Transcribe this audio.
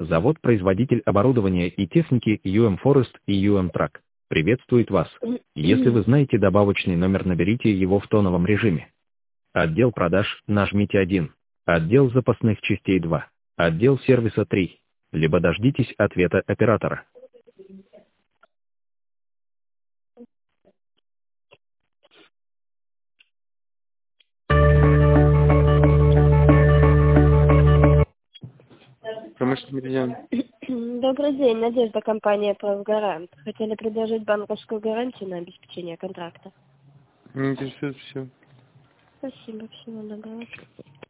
Завод-производитель оборудования и техники UM Forest и UM Track приветствует вас. Если вы знаете добавочный номер, наберите его в тоновом режиме. Отдел продаж нажмите 1. Отдел запасных частей 2. Отдел сервиса 3. Либо дождитесь ответа оператора. Промышленный меридиан. Добрый день, Надежда, компания «Правгарант». Хотели предложить банковскую гарантию на обеспечение контракта. Не интересует все. Спасибо, всего доброго.